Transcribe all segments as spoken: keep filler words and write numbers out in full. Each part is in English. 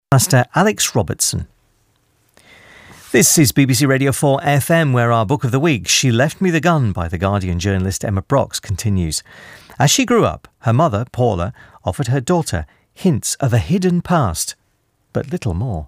Master Alex Robertson. This is B B C Radio four F M, where our book of the week, She Left Me the Gun, by The Guardian journalist Emma Brox, continues. As she grew up, her mother, Paula, offered her daughter hints of a hidden past, but little more.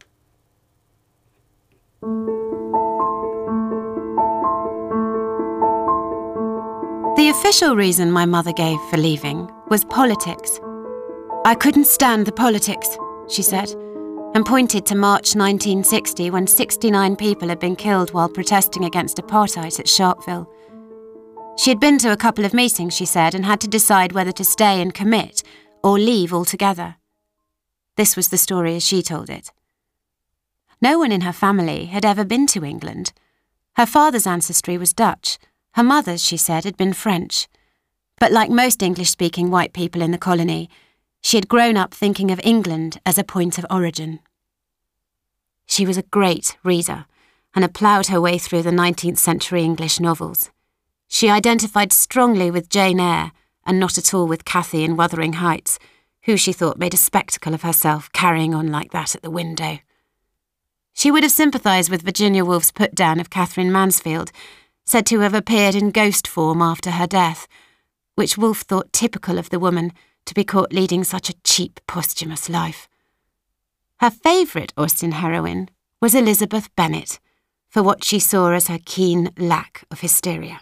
The official reason my mother gave for leaving was politics. I couldn't stand the politics, she said, and pointed to March nineteen sixty, when sixty-nine people had been killed while protesting against apartheid at Sharpeville. She had been to a couple of meetings, she said, and had to decide whether to stay and commit or leave altogether. This was the story as she told it. No one in her family had ever been to England. Her father's ancestry was Dutch. Her mother's, she said, had been French. But like most English-speaking white people in the colony, she had grown up thinking of England as a point of origin. She was a great reader and had ploughed her way through the nineteenth century English novels. She identified strongly with Jane Eyre and not at all with Cathy in Wuthering Heights, who she thought made a spectacle of herself carrying on like that at the window. She would have sympathised with Virginia Woolf's put-down of Catherine Mansfield, said to have appeared in ghost form after her death, which Woolf thought typical of the woman to be caught leading such a cheap, posthumous life. Her favourite Austen heroine was Elizabeth Bennet, for what she saw as her keen lack of hysteria.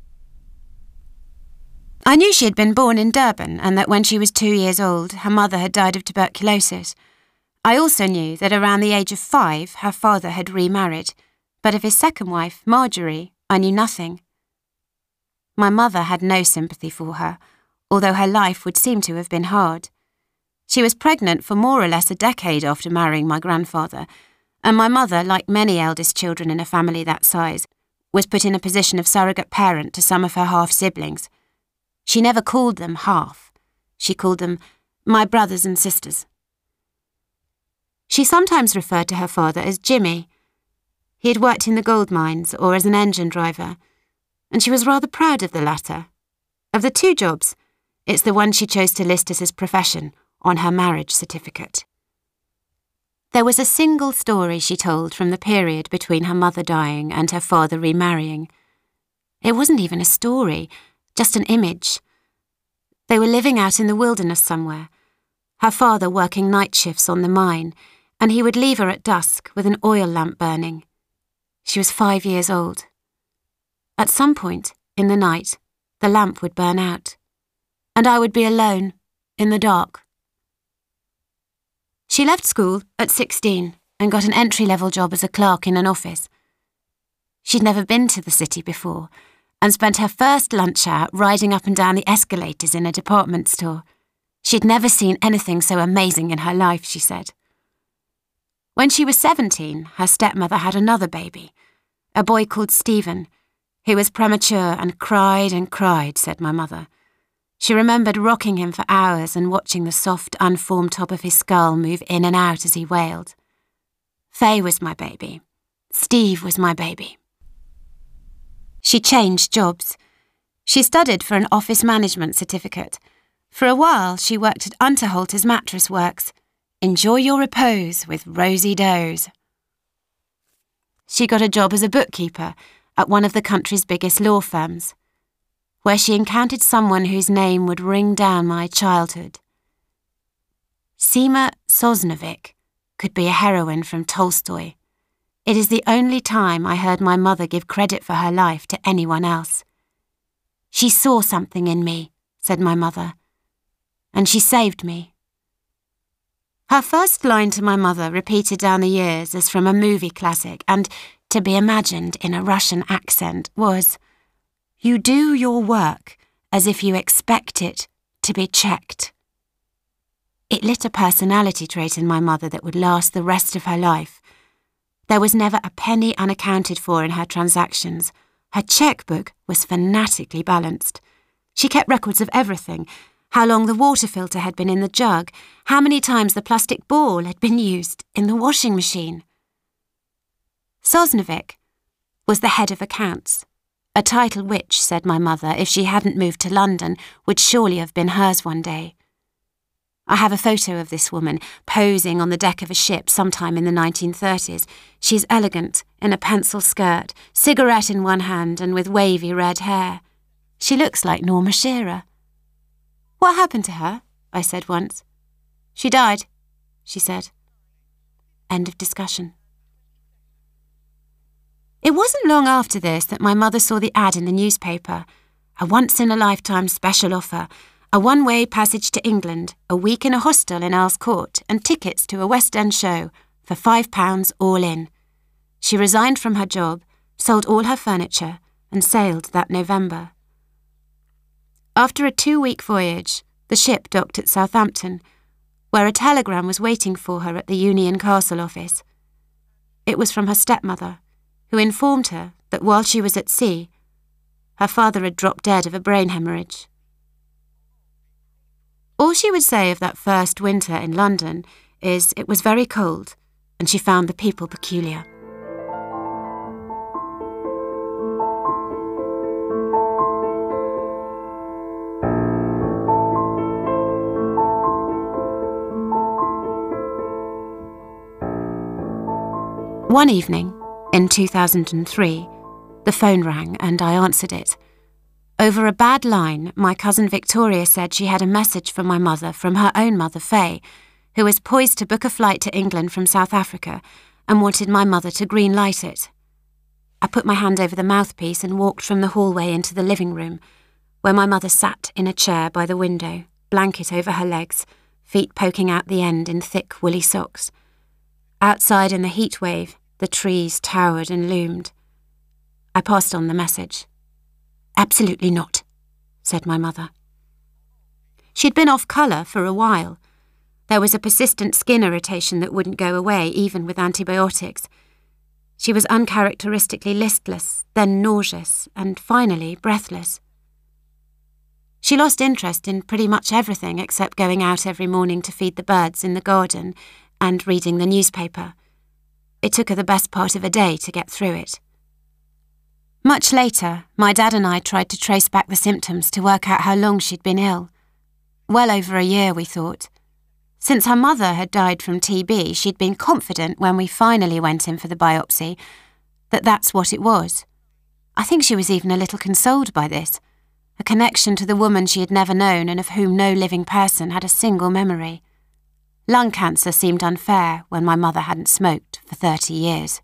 I knew she had been born in Durban and that when she was two years old, her mother had died of tuberculosis. I also knew that around the age of five, her father had remarried, but of his second wife, Marjorie, I knew nothing. My mother had no sympathy for her, although her life would seem to have been hard. She was pregnant for more or less a decade after marrying my grandfather, and my mother, like many eldest children in a family that size, was put in a position of surrogate parent to some of her half-siblings. She never called them half. She called them my brothers and sisters. She sometimes referred to her father as Jimmy. He had worked in the gold mines or as an engine driver, and she was rather proud of the latter. Of the two jobs, it's the one she chose to list as his profession on her marriage certificate. There was a single story she told from the period between her mother dying and her father remarrying. It wasn't even a story, just an image. They were living out in the wilderness somewhere, her father working night shifts on the mine, and he would leave her at dusk with an oil lamp burning. She was five years old. At some point, in the night, the lamp would burn out, and I would be alone, in the dark. She left school at sixteen and got an entry-level job as a clerk in an office. She'd never been to the city before and spent her first lunch hour riding up and down the escalators in a department store. She'd never seen anything so amazing in her life, she said. When she was seventeen, her stepmother had another baby, a boy called Stephen. He was premature and cried and cried, said my mother. She remembered rocking him for hours and watching the soft, unformed top of his skull move in and out as he wailed. Faye was my baby. Steve was my baby. She changed jobs. She studied for an office management certificate. For a while, she worked at Unterholter's Mattress Works. Enjoy your repose with Rosie Does. She got a job as a bookkeeper at one of the country's biggest law firms, where she encountered someone whose name would ring down my childhood. Seema Sosnovic could be a heroine from Tolstoy. It is the only time I heard my mother give credit for her life to anyone else. She saw something in me, said my mother, and she saved me. Her first line to my mother, repeated down the years as from a movie classic and to be imagined in a Russian accent, was, "You do your work as if you expect it to be checked." It lit a personality trait in my mother that would last the rest of her life. There was never a penny unaccounted for in her transactions. Her chequebook was fanatically balanced. She kept records of everything: how long the water filter had been in the jug, how many times the plastic ball had been used in the washing machine. Sosnovic was the head of accounts, a title which, said my mother, if she hadn't moved to London, would surely have been hers one day. I have a photo of this woman posing on the deck of a ship sometime in the nineteen thirties. She's elegant, in a pencil skirt, cigarette in one hand and with wavy red hair. She looks like Norma Shearer. What happened to her? I said once. She died, she said. End of discussion. It wasn't long after this that my mother saw the ad in the newspaper. A once-in-a-lifetime special offer. A one-way passage to England, a week in a hostel in Earl's Court, and tickets to a West End show for five pounds all in. She resigned from her job, sold all her furniture, and sailed that November. After a two-week voyage, the ship docked at Southampton, where a telegram was waiting for her at the Union Castle office. It was from her stepmother, who informed her that while she was at sea, her father had dropped dead of a brain hemorrhage. All she would say of that first winter in London is it was very cold and she found the people peculiar. One evening, in two thousand three, the phone rang and I answered it. Over a bad line, my cousin Victoria said she had a message for my mother from her own mother, Faye, who was poised to book a flight to England from South Africa and wanted my mother to green light it. I put my hand over the mouthpiece and walked from the hallway into the living room, where my mother sat in a chair by the window, blanket over her legs, feet poking out the end in thick woolly socks. Outside in the heat wave, the trees towered and loomed. I passed on the message. Absolutely not, said my mother. She'd been off colour for a while. There was a persistent skin irritation that wouldn't go away even with antibiotics. She was uncharacteristically listless, then nauseous, and finally breathless. She lost interest in pretty much everything except going out every morning to feed the birds in the garden and reading the newspaper. It took her the best part of a day to get through it. Much later, my dad and I tried to trace back the symptoms to work out how long she'd been ill. Well over a year, we thought. Since her mother had died from T B, she'd been confident when we finally went in for the biopsy that that's what it was. I think she was even a little consoled by this, a connection to the woman she had never known and of whom no living person had a single memory. Lung cancer seemed unfair when my mother hadn't smoked for thirty years.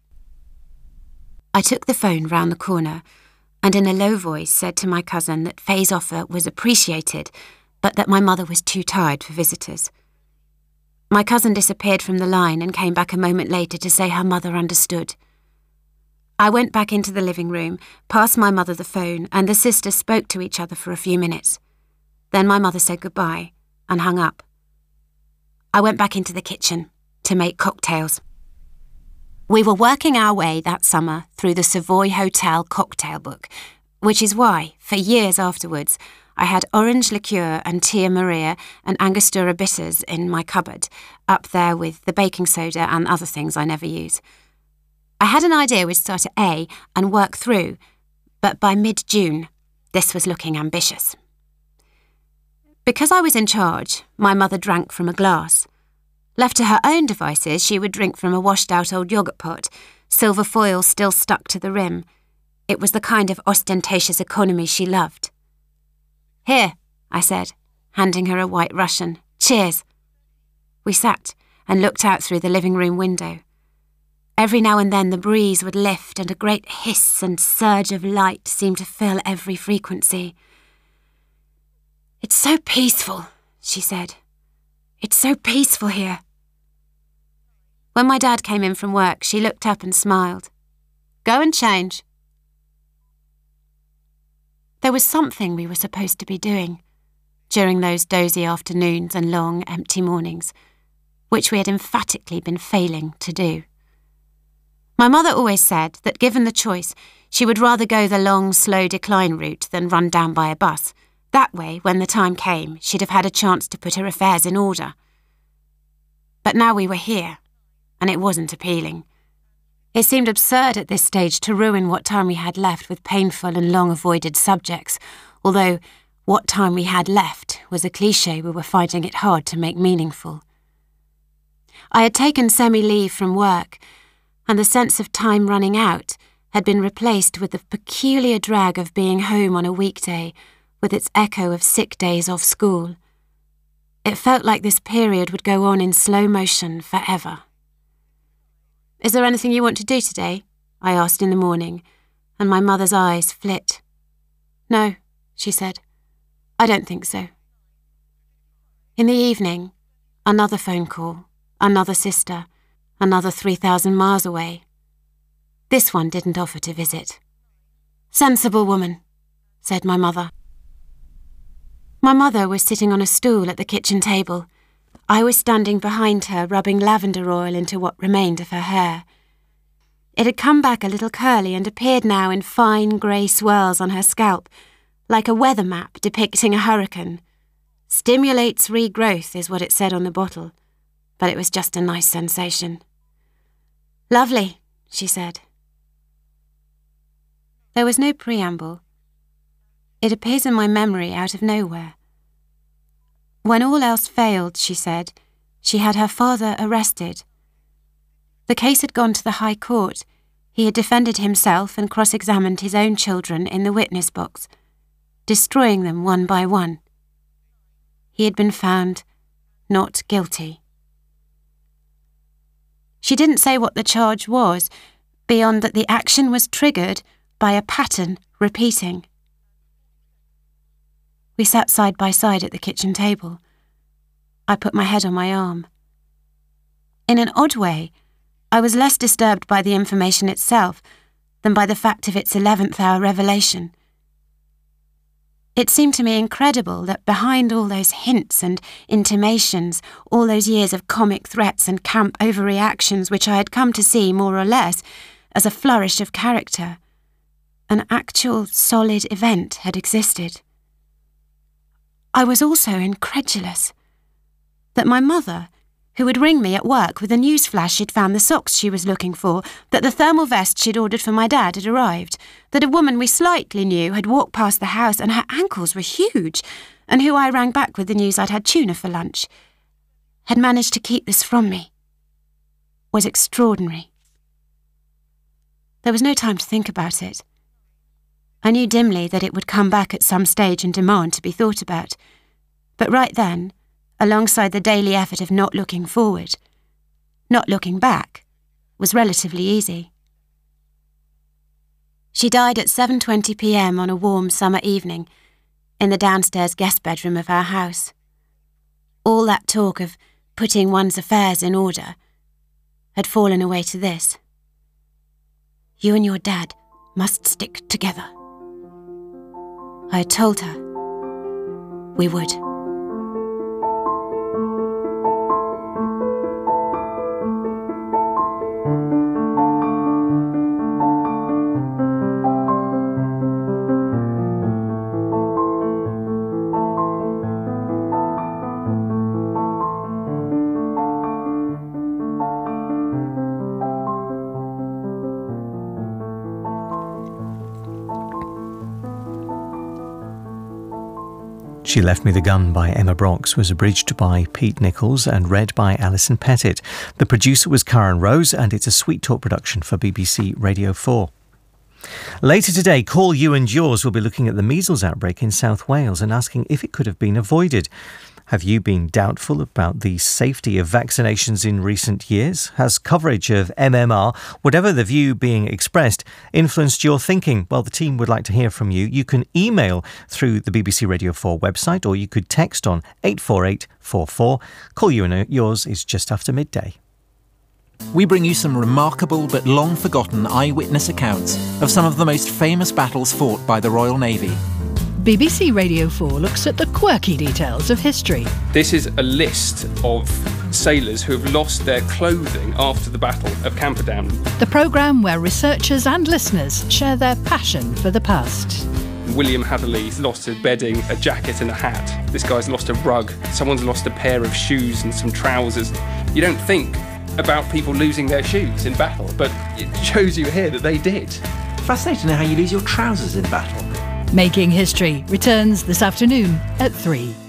I took the phone round the corner and in a low voice said to my cousin that Faye's offer was appreciated, but that my mother was too tired for visitors. My cousin disappeared from the line and came back a moment later to say her mother understood. I went back into the living room, passed my mother the phone, and the sisters spoke to each other for a few minutes. Then my mother said goodbye and hung up. I went back into the kitchen to make cocktails. We were working our way that summer through the Savoy Hotel cocktail book, which is why, for years afterwards, I had orange liqueur and Tia Maria and Angostura bitters in my cupboard, up there with the baking soda and other things I never use. I had an idea we'd start at A and work through, but by mid-June, this was looking ambitious. Because I was in charge, my mother drank from a glass. Left to her own devices, she would drink from a washed-out old yoghurt pot, silver foil still stuck to the rim. It was the kind of ostentatious economy she loved. "Here," I said, handing her a white Russian. "Cheers." We sat and looked out through the living room window. Every now and then the breeze would lift and a great hiss and surge of light seemed to fill every frequency. "It's so peaceful," she said. "It's so peaceful here." When my dad came in from work, she looked up and smiled. "Go and change." There was something we were supposed to be doing during those dozy afternoons and long, empty mornings, which we had emphatically been failing to do. My mother always said that given the choice, she would rather go the long, slow decline route than run down by a bus. That way, when the time came, she'd have had a chance to put her affairs in order. But now we were here, and it wasn't appealing. It seemed absurd at this stage to ruin what time we had left with painful and long-avoided subjects, although, what time we had left was a cliché we were finding it hard to make meaningful. I had taken semi-leave from work, and the sense of time running out had been replaced with the peculiar drag of being home on a weekday, with its echo of sick days off school. It felt like this period would go on in slow motion forever. "Is there anything you want to do today?" I asked in the morning, and my mother's eyes flit. "No," she said. "I don't think so." In the evening, another phone call, another sister, another three thousand miles away. This one didn't offer to visit. "Sensible woman," said my mother. My mother was sitting on a stool at the kitchen table. I was standing behind her, rubbing lavender oil into what remained of her hair. It had come back a little curly and appeared now in fine grey swirls on her scalp, like a weather map depicting a hurricane. "Stimulates regrowth" is what it said on the bottle, but it was just a nice sensation. "Lovely," she said. There was no preamble. It appears in my memory out of nowhere. When all else failed, she said, she had her father arrested. The case had gone to the High Court. He had defended himself and cross-examined his own children in the witness box, destroying them one by one. He had been found not guilty. She didn't say what the charge was, beyond that the action was triggered by a pattern repeating. We sat side by side at the kitchen table. I put my head on my arm. In an odd way, I was less disturbed by the information itself than by the fact of its eleventh hour revelation. It seemed to me incredible that behind all those hints and intimations, all those years of comic threats and camp overreactions which I had come to see more or less as a flourish of character, an actual solid event had existed. I was also incredulous that my mother, who would ring me at work with a news flash she'd found the socks she was looking for, that the thermal vest she'd ordered for my dad had arrived, that a woman we slightly knew had walked past the house and her ankles were huge, and who I rang back with the news I'd had tuna for lunch, had managed to keep this from me, was extraordinary. There was no time to think about it. I knew dimly that it would come back at some stage and demand to be thought about, but right then, alongside the daily effort of not looking forward, not looking back was relatively easy. She died at seven twenty p m on a warm summer evening in the downstairs guest bedroom of our house. All that talk of putting one's affairs in order had fallen away to this. "You and your dad must stick together." I had told her we would. She Left Me the Gun by Emma Brox was abridged by Pete Nichols and read by Alison Pettit. The producer was Karen Rose, and it's a Sweet Talk production for B B C Radio four. Later today, Call You and Yours will be looking at the measles outbreak in South Wales and asking if it could have been avoided. Have you been doubtful about the safety of vaccinations in recent years? Has coverage of M M R, whatever the view being expressed, influenced your thinking? Well, the team would like to hear from you. You can email through the B B C Radio four website, or you could text on eight four eight four four. Call You and Yours is just after midday. We bring you some remarkable but long forgotten eyewitness accounts of some of the most famous battles fought by the Royal Navy. B B C Radio four looks at the quirky details of history. This is a list of sailors who have lost their clothing after the Battle of Camperdown. The programme where researchers and listeners share their passion for the past. William Hatherley's lost a bedding, a jacket and a hat. This guy's lost a rug. Someone's lost a pair of shoes and some trousers. You don't think about people losing their shoes in battle, but it shows you here that they did. Fascinating how you lose your trousers in battle. Making History returns this afternoon at three.